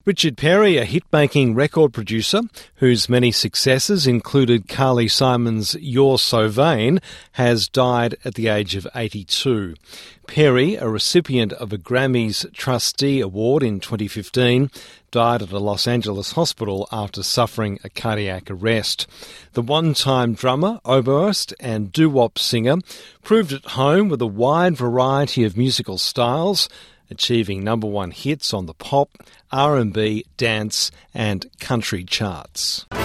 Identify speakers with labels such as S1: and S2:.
S1: Richard Perry, a hit-making record producer whose many successes included Carly Simon's You're So Vain, has died at the age of 82. Perry, a recipient of a Grammys Trustee Award in 2015, died at a Los Angeles hospital after suffering a cardiac arrest. The one-time drummer, oboist and doo-wop singer proved at home with a wide variety of musical styles, achieving number one hits on the pop, R&B, dance and country charts.